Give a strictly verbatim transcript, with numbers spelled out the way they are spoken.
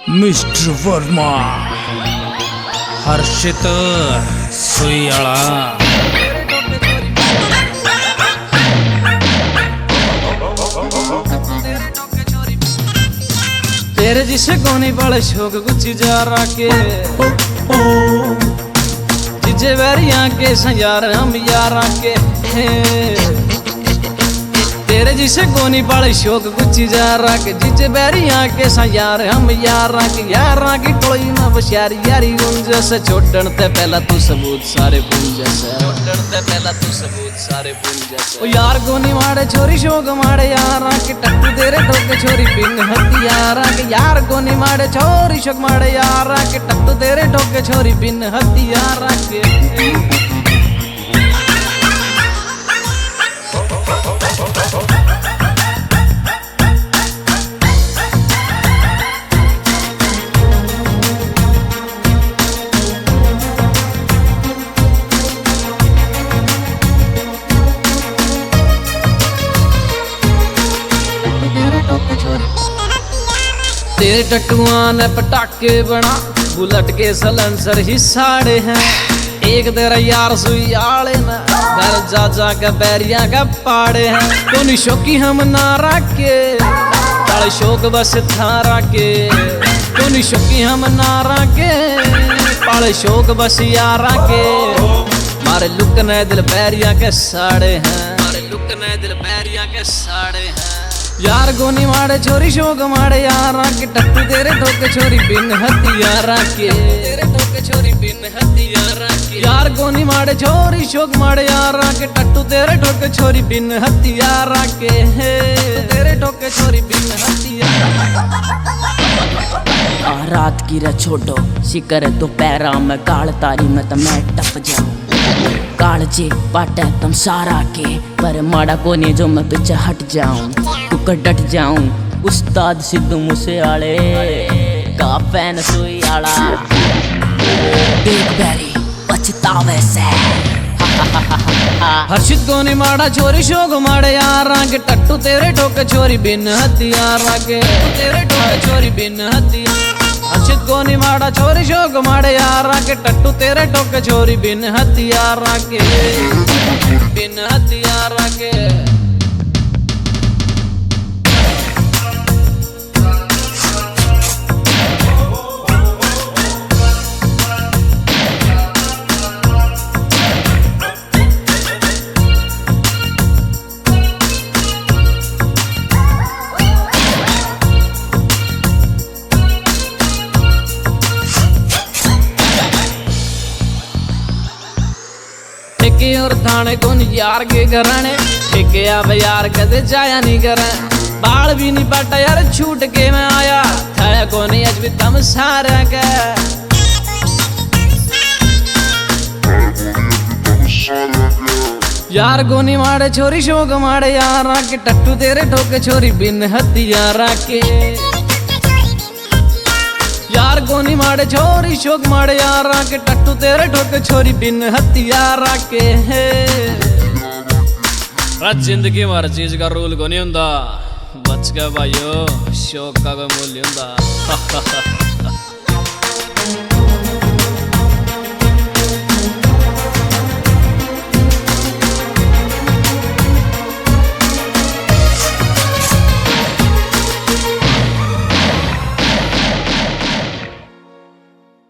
Mister Verma, हर्षित सुयाला। तेरे जिसे कोनी बड़े शौक गुच्ची जा राके जिजे वेरिया के संयार हम यार के। तेरे जिसे कोनी बड़े शौक गुच्ची जा राके जिजे वेरिया के संयार हम यार के। यार की टोली ना बशारी यारी गुंज से छोड़न ते पहला तू सबूत सारे पुंज से छोड़न ते पहला तू सबूत सारे पुंज से। ओ यार कोनी माड़े छोरी शौक माड़े यार के टट्टू तेरे ठोके छोरी पिन हथियार के। यार कोनी माड़े छोरी शौक माड़े यार के टट्टू तेरे ठोके छोरी पिन हथियार के। तेरे टट्टुआ ने पटाखे बना बुलेट के सलेंसर ही साड़े हैं। एक तेरा यार सुई आले न घर जा जा के बैरिया का पाड़े हैं। कोनी शौकी हम ना रखे ताले शौक बस थारा के। कोनी शौकी हम ना रखे पाले शौक बस यारा के। मारे लुक ने दिल बैरिया के साड़े हैं। मारे लुक ने दिल बैरिया के साड़े हैं। यार गोनी माड़े छोरी शौक माड़े यार के टट्टू तेरे ठोके छोरी बिन हथियार के। तेरे ठोके छोरी बिन हथियार के। यार गोनी माड़े छोरी शौक माड़े यार के टट्टू तेरे ठोके छोरी बिन हथियार के। तेरे ठोके छोरी बिन हथियार। रात की रे छोटो शिकर तो पैरा में गाल तारी में तो मैं टप जाऊं। कालचे पाटे तुम सारा के पर माड़ा कोनी जो मैं पीछे हट जाऊं। टुकर डट जाऊं उस्ताद सिद्धू मूसेवाले का फैन सुयाला। बिग बैरी पछतावे से। हर्षित कोनी माड़ा छोरी शौक माड़े यार के टट्टू तेरे ठोके छोरी बिन हथियार के। तेरे ठोके छोरी बिन हथियार। हर्षित कोनी माड़ा छोरी शौक माड़े यार के टट्टू तेरे ठोके छोरी बिन हथियार के। बिन हथियार के। ठेके और थाने कौन यार के घराने ठेके अब यार कदे जाया नहीं करे। बाल भी नहीं पाटा यार छूट के मैं आया था कोनी आज भी तम सारा के। यार गोनी माड़े छोरी शौक माड़े यार के टट्टू तेरे ठोके छोरी बिन हथियार के। यार गोनी माड़े छोरी शौक माड़े यार के टट्टू तेरे ठोके छोरी बिन हथियार के। जिंदगी में हर चीज का रूल को नहीं हुंदा। बच के भाइयों शौक का कोई मूल्य हुंदा।